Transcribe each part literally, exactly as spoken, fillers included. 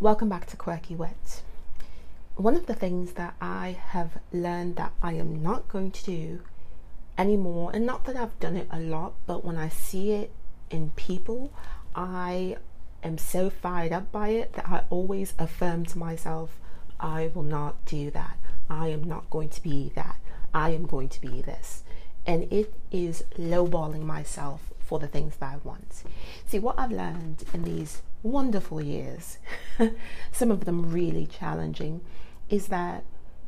Welcome back to Quirky Wit. One of the things that I have learned that I am not going to do anymore, and not that I've done it a lot, but when I see it in people, I am so fired up by it that I always affirm to myself, I will not do that. I am not going to be that. I am going to be this. And it is lowballing myself for the things that I want. See, what I've learned in these wonderful years, some of them really challenging, is that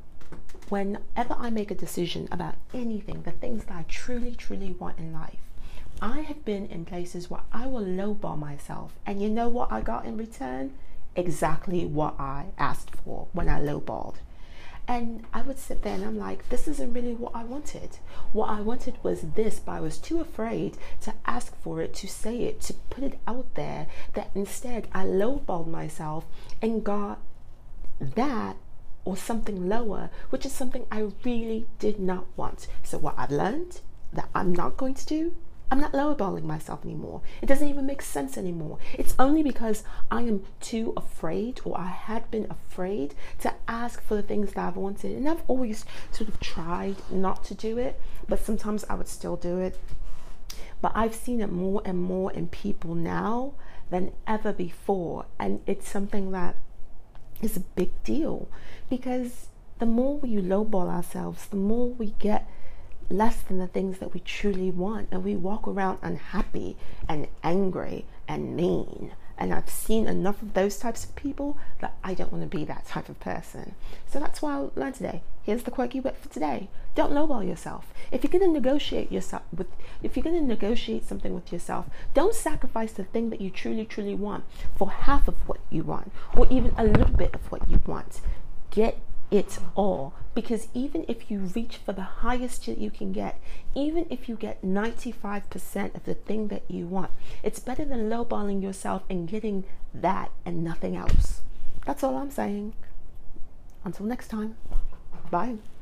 whenever I make a decision about anything, the things that I truly, truly want in life, I have been in places where I will lowball myself. And you know what I got in return? Exactly what I asked for when I lowballed. And I would sit there and I'm like, this isn't really what I wanted. What I wanted was this, but I was too afraid to ask for it, to say it, to put it out there, that instead I lowballed myself and got that or something lower, which is something I really did not want. So what I've learned that I'm not going to do, I'm not lowballing myself anymore. It doesn't even make sense anymore. It's only because I am too afraid, or I had been afraid to ask for the things that I've wanted. And I've always sort of tried not to do it, but sometimes I would still do it. But I've seen it more and more in people now than ever before. And it's something that is a big deal, because the more we lowball ourselves, the more we get less than the things that we truly want, and we walk around unhappy and angry and mean. And I've seen enough of those types of people that I don't want to be that type of person. So that's why I learned today. Here's the quirky wit for today. Don't lowball yourself. If you're going to negotiate yourself with, if you're going to negotiate something with yourself, don't sacrifice the thing that you truly, truly want for half of what you want, or even a little bit of what you want. Get it all, because even if you reach for the highest that you can get, even if you get ninety-five percent of the thing that you want, it's better than lowballing yourself and getting that and nothing else. That's all I'm saying. Until next time, bye.